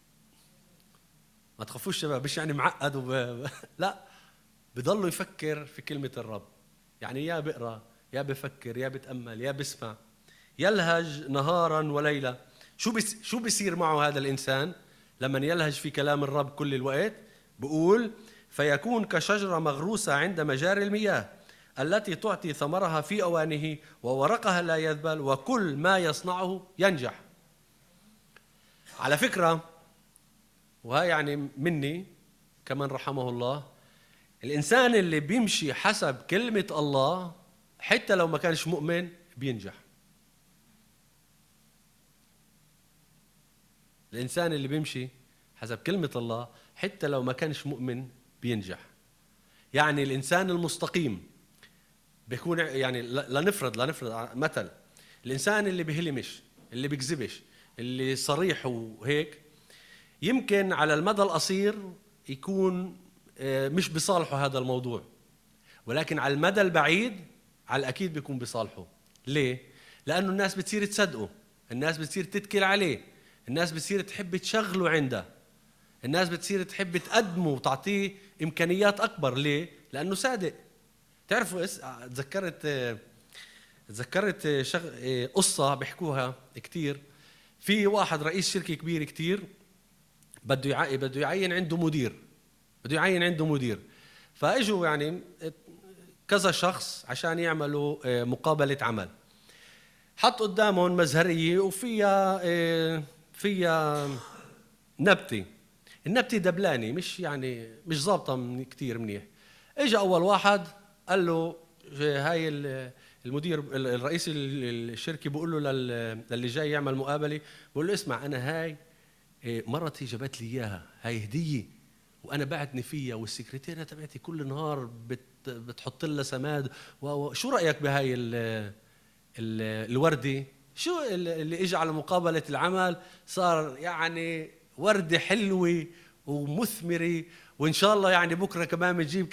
ما تخافوش شباب، مش يعني معقد لا، بضلوا يفكر في كلمة الرب. يعني يا بقرأ يا بفكر يا بتأمل يا بسمع. يلهج نهارا وليلا. شو بيصير معه هذا الإنسان لما يلهج في كلام الرب كل الوقت؟ بقول: فيكون كشجرة مغروسة عند مجاري المياه، التي تعطي ثمرها في أوانه، وورقها لا يذبل، وكل ما يصنعه ينجح. على فكرة، وهي يعني مني كمان رحمه الله، الإنسان اللي بيمشي حسب كلمة الله حتى لو ما كانش مؤمن بينجح. الإنسان اللي بيمشي حسب كلمة الله حتى لو ما كانش مؤمن بينجح. يعني الإنسان المستقيم بيكون، يعني لنفرض مثل الإنسان اللي بيهلمش، اللي بيكذبش، اللي صريح وهيك، يمكن على المدى القصير يكون مش بصالحه هذا الموضوع، ولكن على المدى البعيد على الأكيد بيكون بصالحه. ليه؟ لأنه الناس بتصير تصدقه، الناس بتصير تتكل عليه، الناس بتصير تحب تشغله عنده، الناس بتصير تحب تقدمه وتعطيه إمكانيات أكبر. ليه؟ لأنه صادق. تعرفوا تذكرت قصة بيحكوها كتير. في واحد رئيس شركة كبير كتير بده يعين عنده مدير، فاجوا يعني كذا شخص عشان يعملوا مقابلة عمل. حط قدامهم مزهرية وفيها النبتة دبلاني، مش ظابطة كتير منيح. اجا اول واحد قال له، هاي المدير الرئيس الشركة بيقول له للي جاي يعمل مقابلة، بيقول له اسمع، انا هاي مرتي جابت لي اياها، هاي هدية وانا بعتني فيها، والسكرتيرة تبعتي كل نهار بتحط لها سماد، شو رأيك بهاي الوردة؟ شو اللي اجى على مقابلة العمل صار يعني وردة حلوة ومثمرة، وإن شاء الله يعني بكرة كمان بنجيب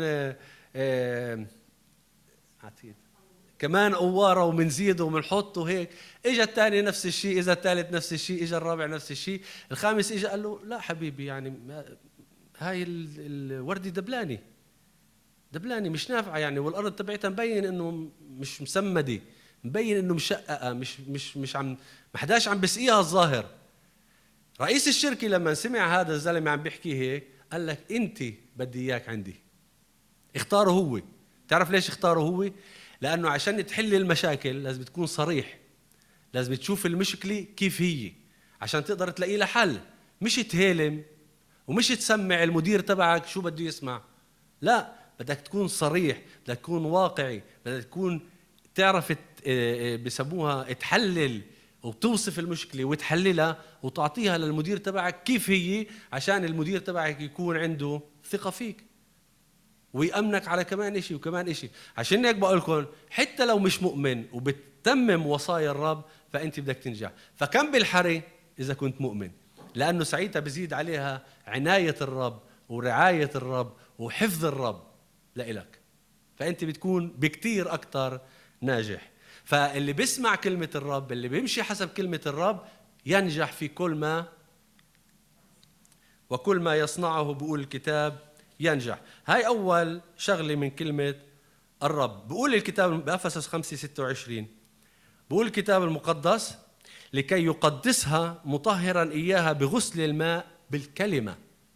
كمان قوارة ومنزيد ومنحط وهيك. اجى الثاني نفس الشيء، اجى الثالث نفس الشيء، اجى الرابع نفس الشيء، الخامس اجى قال له لا حبيبي، يعني هاي الوردة دبلاني مش نافعة يعني، والأرض تبعتها مبين إنه مش مسمدة، مبين إنه مشققة، مش ما حداش عم بسقيها الظاهر. رئيس الشركة لما سمع هذا الزلمة عم بيحكي هيك قال لك أنت بدي إياك عندي. اختاره هو. تعرف ليش اختاره هو؟ لأنه عشان تحل المشاكل لازم تكون صريح، لازم تشوف المشكلة كيف هي عشان تقدر تلاقي لها حل، مش تهيلم ومش تسمع المدير تبعك شو بده يسمع. لا، بدك تكون صريح، بدك تكون واقعي، بدك تكون تعرف بسموها تحلل وتوصف المشكلة وتحللها وتعطيها للمدير تبعك كيف هي، عشان المدير تبعك يكون عنده ثقة فيك ويأمنك على كمان إشي وكمان إشي. عشان هيك بقول لكم حتى لو مش مؤمن وبتتمم وصايا الرب فأنت بدك تنجح. فكم بالحري إذا كنت مؤمن، لأنه ساعتها بزيد عليها عناية الرب ورعاية الرب وحفظ الرب لإلك، فأنت بتكون بكتير أكتر ناجح. فاللي بيسمع كلمة الرب، اللي بيمشي حسب كلمة الرب، ينجح في وكل ما يصنعه. بيقول الكتاب ينجح. هاي أول شغلة من كلمة الرب. بيقول الكتاب بأفسس 5:26، بيقول الكتاب المقدس لكي يقدسها مطهرا إياها بغسل الماء بالكلمة.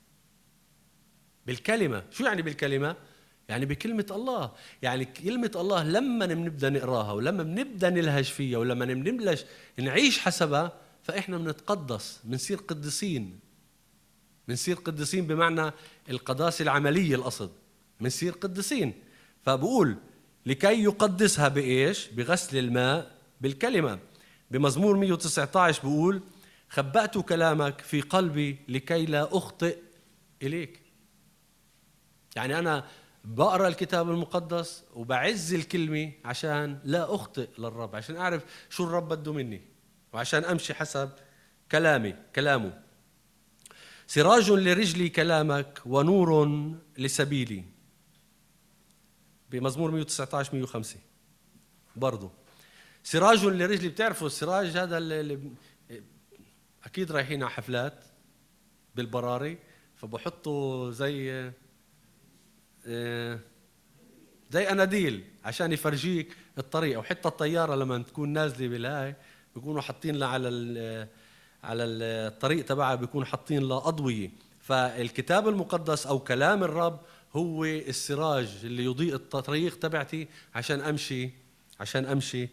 شو يعني بالكلمة؟ يعني بكلمة الله. يعني كلمة الله لما بنبدأ نقراها ولما بنبدأ نلهج فيها ولما بنبلش نعيش حسبها فإحنا بنتقدس، بنصير قديسين بمعنى القداسة العملية، القصد بنصير قديسين. فبقول لكي يقدسها بإيش؟ بغسل الماء بالكلمة. بمزمور 119 بقول خبأت كلامك في قلبي لكي لا أخطئ إليك. يعني أنا بقرأ الكتاب المقدس وبعز الكلمة عشان لا أخطئ للرب، عشان أعرف شو الرب بده مني وعشان أمشي حسب كلامه. سراج لرجلي كلامك ونور لسبيلي. بمزمور 119 105 برضو سراج لرجلي. بتعرفوا السراج هذا اللي أكيد رايحين على حفلات بالبراري، فبحطوا زي أناديل عشان يفرجيك الطريق، وحتى الطيارة لما تكون نازلة بالهاي بيكونوا حاطين لها على الطريق تبعها بيكونوا حاطين لها أضوية. فالكتاب المقدس أو كلام الرب هو السراج اللي يضيء الطريق تبعتي عشان أمشي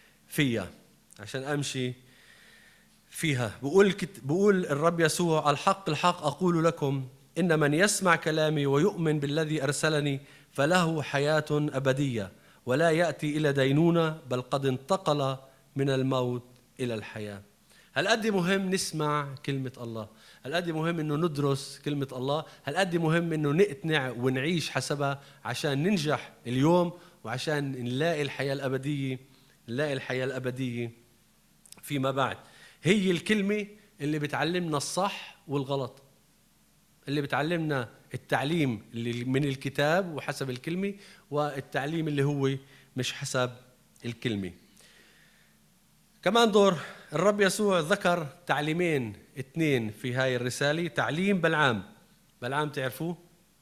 فيها. بقول الرب يسوع الحق أقول لكم إن من يسمع كلامي ويؤمن بالذي أرسلني فله حياة أبدية ولا يأتي إلى دينونة بل قد انتقل من الموت إلى الحياة. هل قد مهم نسمع كلمة الله؟ هالقد مهم إنه ندرس كلمة الله، هالقد مهم إنه نقتنع ونعيش حسبها عشان ننجح اليوم وعشان نلاقي الحياة الأبدية، نلاقي الحياة الأبدية فيما بعد. هي الكلمة اللي بتعلمنا الصح والغلط، اللي بتعلمنا التعليم اللي من الكتاب وحسب الكلمة، والتعليم اللي هو مش حسب الكلمة. كمان دور الرب يسوع ذكر تعليمين 2 في هاي الرسالة. تعليم بلعام. بلعام تعرفوه؟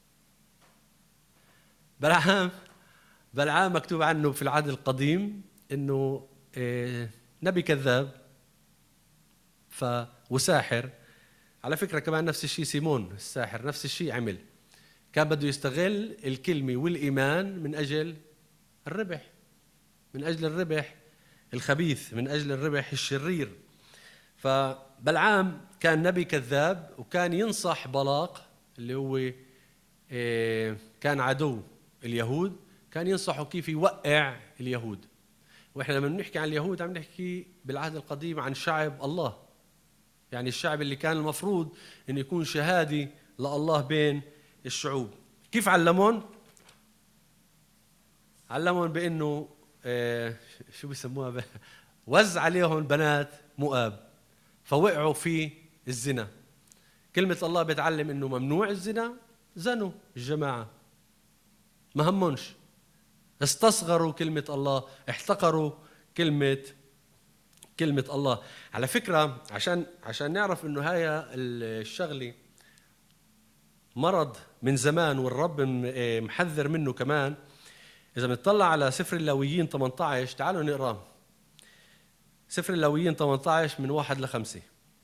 بلعام مكتوب عنه في العهد القديم إنه نبي كذاب وساحر. على فكرة كمان نفس الشيء سيمون الساحر نفس الشيء عمل، كان بده يستغل الكلمة والإيمان من أجل الربح، من أجل الربح الخبيث، من أجل الربح الشرير. فبلعام كان نبي كذاب وكان ينصح بلاق اللي هو كان عدو اليهود، كان ينصحه كيف يوقع اليهود. وإحنا لما بنحكي عن اليهود عم نحكي بالعهد القديم عن شعب الله، يعني الشعب اللي كان المفروض أن يكون شهادي لله بين الشعوب. كيف علمون؟ علمون بأنه شو بيسموها وزع عليهم بنات مؤاب فوقعوا في الزنا. كلمة الله بتعلم أنه ممنوع الزنا، زنوا الجماعة ما همونش، استصغروا كلمة الله، احتقروا كلمة الله. على فكرة عشان نعرف انه هاي الشغلة مرض من زمان والرب محذر منه كمان. إذا بنطلع على سفر اللاويين 18، تعالوا نقرأ سفر اللاويين 18 من 1 ل 5.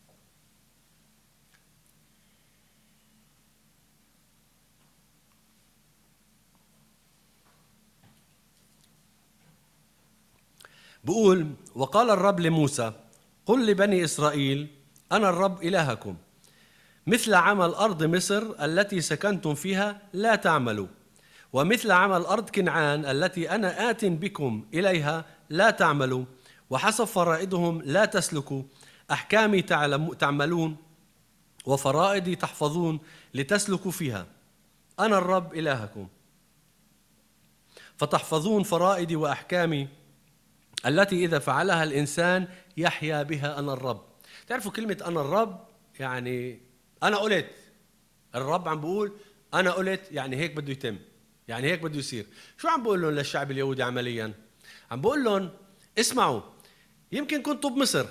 بقول: وقال الرب لموسى: قل لبني إسرائيل أنا الرب إلهكم، مثل عمل أرض مصر التي سكنتم فيها لا تعملوا، ومثل عمل أرض كنعان التي أنا آت بكم إليها لا تعملوا، وحسب فرائضهم لا تسلكوا، أحكامي تعملون وفرائضي تحفظون لتسلكوا فيها. أنا الرب إلهكم، فتحفظون فرائضي وأحكامي التي إذا فعلها الإنسان يحيا بها. أنا الرب. تعرفوا كلمة أنا الرب يعني أنا قلت، الرب عم بقول أنا قلت، يعني هيك بده يتم، يعني هيك بده يصير. شو عم بقول لهم للشعب اليهودي عمليا؟ عم بقول لهم اسمعوا، يمكن كنتوا بمصر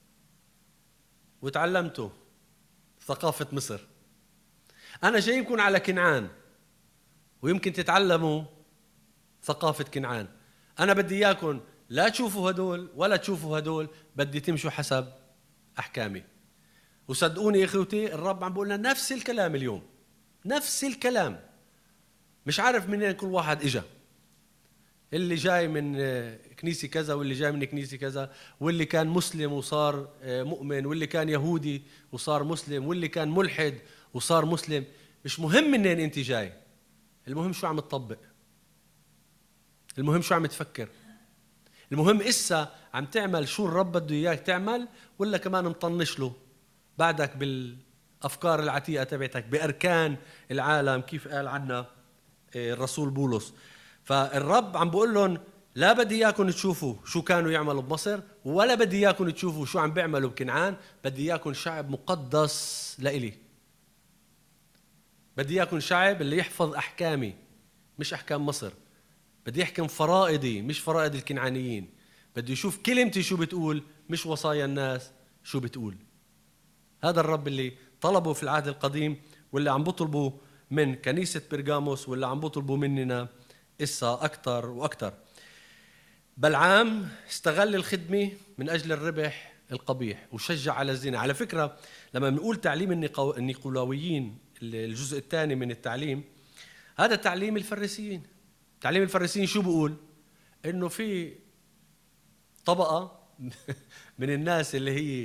وتعلمتوا ثقافة مصر، أنا جايبكم على كنعان ويمكن تتعلموا ثقافة كنعان. أنا بدي إياكم لا تشوفوا هدول ولا تشوفوا هدول، بدي تمشوا حسب أحكامي. وصدقوني يا إخوتي الرب عم بقول لنا نفس الكلام اليوم، نفس الكلام. مش عارف منين كل واحد إجا، اللي جاي من كنيسة كذا واللي جاي من كنيسة كذا، واللي كان مسلم وصار مؤمن، واللي كان يهودي وصار مسلم، واللي كان ملحد وصار مسلم. مش مهم منين أنت جاي، المهم شو عم تطبق، المهم شو عم تفكر، المهم إسا عم تعمل شو الرب بده إياك تعمل، ولا كمان مطنش له بعدك بالأفكار العتيقة تبعتك بأركان العالم كيف قال عنا الرسول بولس. فالرب عم بقول لهم لا بدي إياكم تشوفوا شو كانوا يعملوا بمصر، ولا بدي إياكم تشوفوا شو عم بيعملوا بكنعان. بدي إياكم شعب مقدس لإلي، بدي إياكم شعب اللي يحفظ أحكامي مش أحكام مصر، بدي يحكم فرائضي مش فرائض الكنعانيين، بدي يشوف كلمتي شو بتقول مش وصايا الناس شو بتقول. هذا الرب اللي طلبه في العهد القديم، واللي عم بطلبه من كنيسة برغاموس، واللي عم بطلبه مننا إسا أكتر وأكتر. بلعام استغل الخدمة من أجل الربح القبيح وشجع على الزنا. على فكرة لما بنقول تعليم النيقولاويين الجزء الثاني من التعليم، هذا تعليم الفريسيين. تعليم الفريسيين شو بقول؟ إنه في طبقة من الناس اللي هي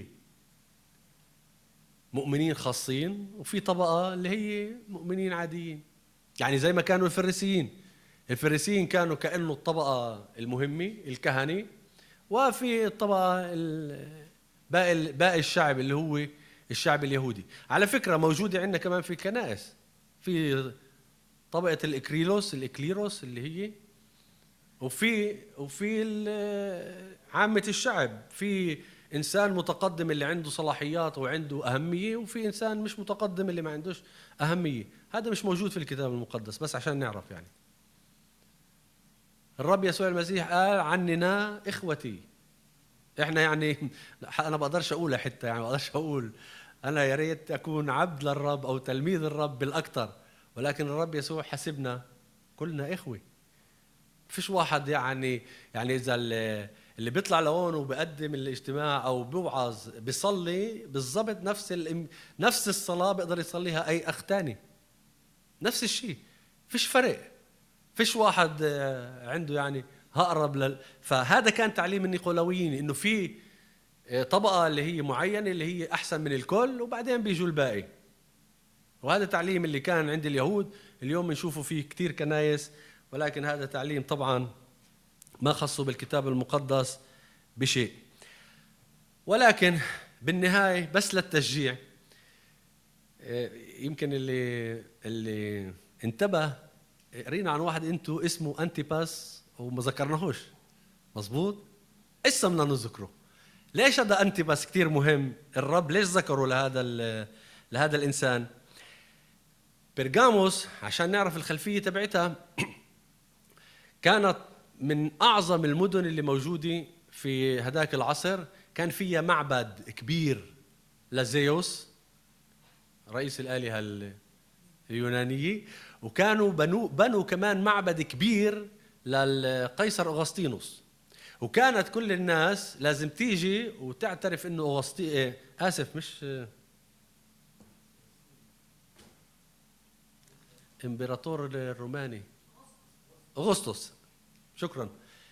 مؤمنين خاصين، وفي طبقة اللي هي مؤمنين عاديين. يعني زي ما كانوا الفريسيين كانوا كأنه الطبقة المهمة الكهنة، وفي الطبقة باقي الشعب اللي هو الشعب اليهودي. على فكرة موجودة عندنا كمان في الكنائس، في طبقة الإكليروس اللي هي، وفي عامة الشعب، في إنسان متقدم اللي عنده صلاحيات وعنده أهمية، وفي إنسان مش متقدم اللي ما عندوش أهمية. هذا مش موجود في الكتاب المقدس، بس عشان نعرف يعني. الرب يسوع المسيح قال عننا إخوتي. إحنا يعني أنا بقدرش أقولها حتى، يعني بقدرش أقول أنا يا ريت أكون عبد للرب أو تلميذ الرب بالأكثر، ولكن الرب يسوع حسبنا كلنا إخوة. فيش واحد يعني إذا اللي بيطلع لهون وبقدم الاجتماع أو بيوعظ بيصلي بالضبط نفس الصلاة بيقدر يصليها أي أخ تاني، نفس الشيء، فيش فرق. فيش واحد عنده يعني هقرب فهذا كان تعليم النيقولاويين، إنه في طبقة اللي هي معينة اللي هي أحسن من الكل، وبعدين بيجوا الباقي. وهذا تعليم اللي كان عند اليهود، اليوم بنشوفه فيه كتير كنايس، ولكن هذا تعليم طبعا ما خصه بالكتاب المقدس بشيء. ولكن بالنهاية بس للتشجيع، يمكن اللي انتبه، قرينا عن واحد انتو اسمه أنتيباس وما ذكرناهوش، مظبوط؟ إسا بدنا نذكره. ليش هذا أنتيباس كتير مهم؟ الرب ليش ذكره لهذا الإنسان؟ برغاموس عشان نعرف الخلفية تبعتها كانت من أعظم المدن اللي موجودة في هذاك العصر، كان فيها معبد كبير لزيوس رئيس الآلهة اليونانية، وكانوا بنوا كمان معبد كبير للقيصر أغسطينوس، وكانت كل الناس لازم تيجي وتعترف إنه مش إمبراطور الروماني أغسطس، شكرا،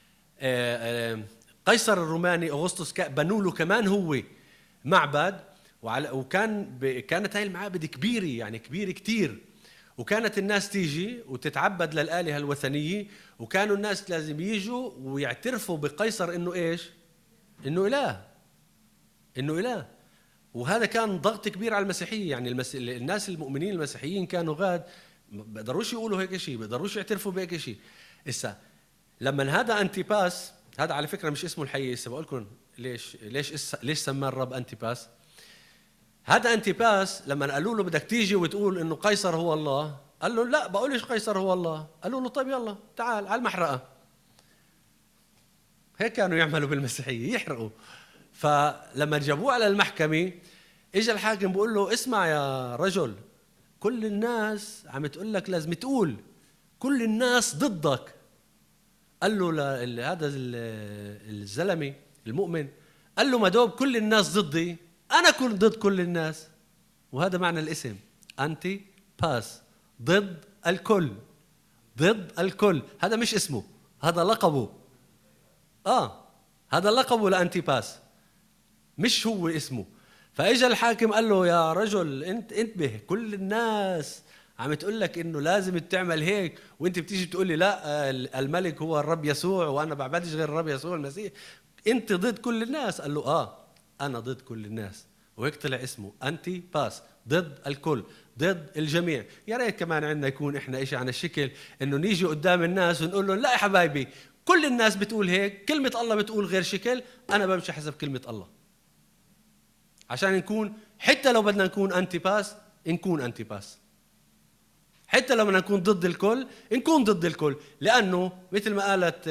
قيصر الروماني أغسطس بنوا له كمان هو معبد، كانت هاي المعابد كبيرة، يعني كبيرة كتير، وكانت الناس تيجي وتتعبد للآلهة الوثنية، وكانوا الناس لازم يجوا ويعترفوا بقيصر إنه إيش؟ إنه إله. وهذا كان ضغط كبير على المسيحية، يعني الناس المؤمنين المسيحيين كانوا غاد بقدروش يقولوا هيك شيء، بقدروش يعترفوا بهيك شيء. إسا لما هذا أنتيباس، هذا على فكرة مش اسمه الحقيقي، إسا بقول لكم ليش سماه الرب أنتيباس. هذا أنتيباس لما قالوا له بدك تيجي وتقول إنه قيصر هو الله، قال له لا بقولش قيصر هو الله. قالوا له طيب يلا تعال على المحرقة. هيك كانوا يعملوا بالمسيحية، يحرقوا. فلما جابوه على المحكمة، إجا الحاكم بيقول له اسمع يا رجل، كل الناس عم تقول لك لازم تقول، كل الناس ضدك. قال له هذا الزلمة المؤمن، قال له ما دوب كل الناس ضدي، أنا كنت ضد كل الناس. وهذا معنى الاسم أنتي باس، ضد الكل، ضد الكل. هذا مش اسمه، هذا لقبه. هذا لقبه لأنتي باس، مش هو اسمه. فاجا الحاكم قال له يا رجل انت انتبه، كل الناس عم تقول لك انه لازم تعمل هيك، وانت بتيجي بتقول لي لا الملك هو الرب يسوع وانا بعبدش غير الرب يسوع المسيح، انت ضد كل الناس. قال له انا ضد كل الناس. وهيك طلع اسمه أنتي باس، ضد الكل، ضد الجميع. يا ريت كمان عندنا يكون احنا إشي عن الشكل انه نيجي قدام الناس ونقول لهم لا يا حبايبي، كل الناس بتقول هيك، كلمة الله بتقول غير شكل، انا بمشي حسب كلمة الله، عشان نكون حتى لو بدنا نكون أنتي باس نكون أنتي باس، حتى لو بدنا نكون ضد الكل نكون ضد الكل. لأنه مثل ما قالت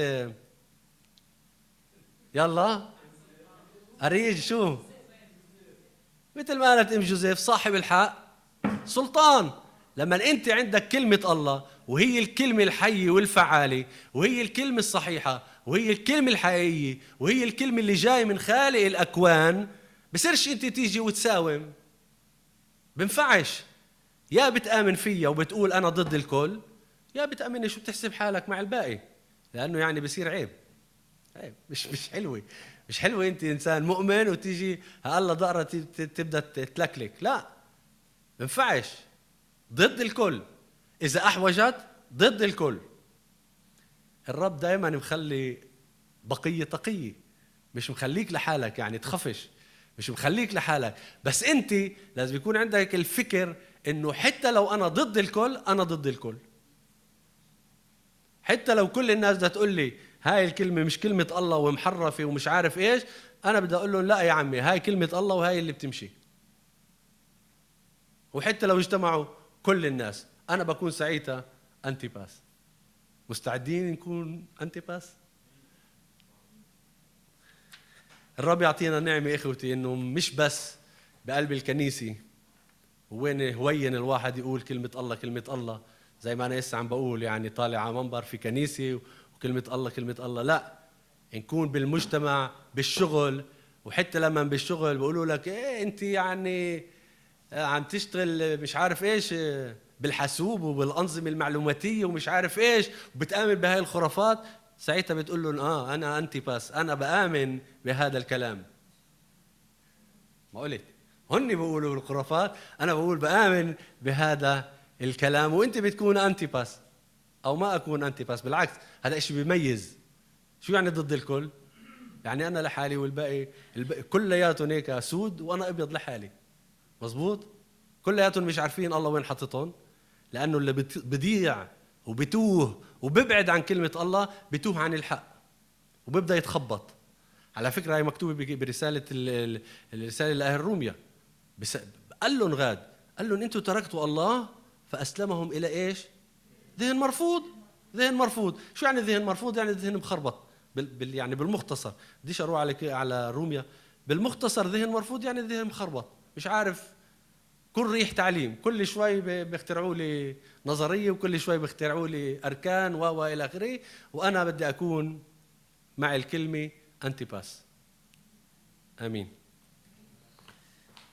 يلا أريج شو، مثل ما قالت جوزيف، صاحب الحق سلطان. لما أنت عندك كلمة الله وهي الكلمة الحية والفعالة، وهي الكلمة الصحيحة، وهي الكلمة الحقيقية، وهي الكلمة اللي جاي من خالق الأكوان، بصيرش أنت تيجي وتساوم. بنفعش، يا بتآمن فيها وبتقول أنا ضد الكل، يا بتأمنش وبتحسب حالك مع الباقي، لأنه يعني بصير عيب. مش حلوة، مش حلوة أنت إنسان مؤمن وتيجي الله ضارة تبدأ تتلكلك. لا، بنفعش، ضد الكل. إذا أحوجت ضد الكل. الرب دائما مخلي بقية تقية، مش مخليك لحالك يعني تخفش. مش مخليك لحالك، بس انت لازم يكون عندك الفكر انه حتى لو انا ضد الكل، انا ضد الكل. حتى لو كل الناس بدها تقول لي هاي الكلمة مش كلمة الله ومحرفة ومش عارف ايش، انا بدي اقول لهم لا يا عمي، هاي كلمة الله وهاي اللي بتمشي. وحتى لو اجتمعوا كل الناس، انا بكون ساعتها انتيباس. مستعدين نكون انتيباس؟ الرب يعطينا نعمة إخوتي إنه مش بس بقلب الكنيسة وين هوين الواحد يقول كلمة الله كلمة الله، زي ما أنا لسه عم بقول يعني طالع على منبر في كنيسة وكلمة الله كلمة الله، لا، نكون بالمجتمع بالشغل. وحتى لما بالشغل بقولوا لك إيه أنت يعني عم تشتغل مش عارف إيش بالحاسوب وبالأنظمة المعلوماتية ومش عارف إيش وبتآمن بهاي الخرافات، ساعتها بتقول لهم أنا أنتيباس، أنا بآمن بهذا الكلام. ما قلت هن بيقولوا الخرافات، أنا بقول بآمن بهذا الكلام، وأنت بتكون أنتيباس أو ما أكون أنتيباس. بالعكس هذا إشي بيميز. شو يعني ضد الكل؟ يعني أنا لحالي والباقي كلياتهم هيك سود وأنا أبيض لحالي. مزبوط؟ كلياتهم مش عارفين الله وين حطتهم، لأنه اللي بضيع وبتوه وببعد عن كلمة الله بتوه عن الحق وببدأ يتخبط. على فكرة هي مكتوبة برسالة الرسالة لأهل روميا. قال لهم قال لهم أنتوا تركتوا الله فأسلمهم إلى إيش؟ ذهن مرفوض. ذهن مرفوض. شو يعني ذهن مرفوض؟ يعني ذهن مخربط. يعني بالمختصر، بديش أروح على روميا. بالمختصر ذهن مرفوض يعني ذهن مخربط، مش عارف، كل ريح تعليم، كل شوي بيخترعوا لي نظرية وكل شوي بيخترعوا لي أركان وإلى آخره، وأنا بدي أكون مع الكلمة أنتيباس. آمين.